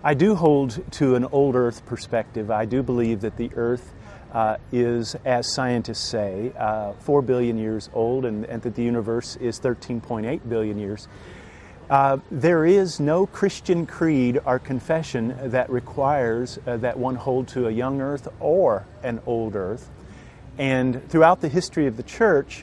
I do hold to an old Earth perspective. I do believe that the Earth is, as scientists say, 4 billion years old, and that the universe is 13.8 billion years. There is no Christian creed or confession that requires that one hold to a young Earth or an old Earth. And throughout the history of the Church,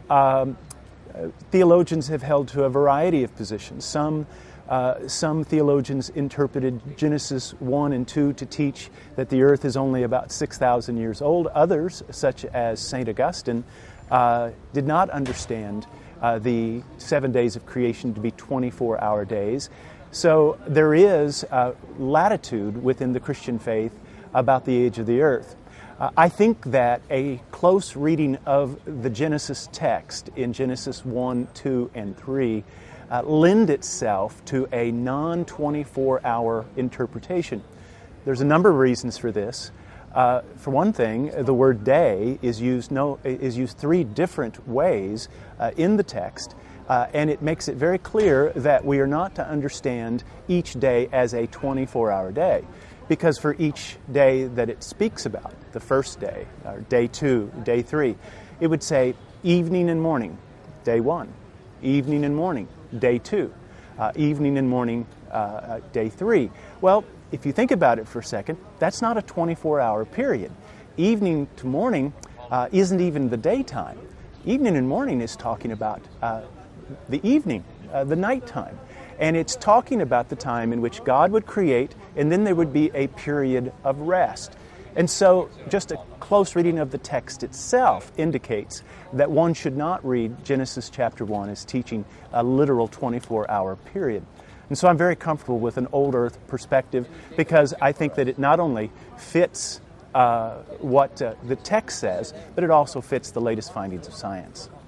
theologians have held to a variety of positions. Some theologians interpreted Genesis 1 and 2 to teach that the earth is only about 6,000 years old. Others, such as St. Augustine, did not understand the 7 days of creation to be 24-hour days. So there is latitude within the Christian faith about the age of the earth. I think that a close reading of the Genesis text in Genesis 1, 2, and 3 lend itself to a non-24-hour interpretation. There's a number of reasons for this. For one thing, the word day is used three different ways in the text, and it makes it very clear that we are not to understand each day as a 24-hour day, because for each day that it speaks about, the first day, or day 2, day 3, it would say evening and morning, day 1, evening and morning, day 2, evening and morning, day 3. Well, if you think about it for a second, that's not a 24-hour period. Evening to morning isn't even the daytime. Evening and morning is talking about the evening, the nighttime. And it's talking about the time in which God would create, and then there would be a period of rest. And so just a close reading of the text itself indicates that one should not read Genesis chapter 1 as teaching a literal 24-hour period. And so I'm very comfortable with an old earth perspective, because I think that it not only fits what the text says, but it also fits the latest findings of science.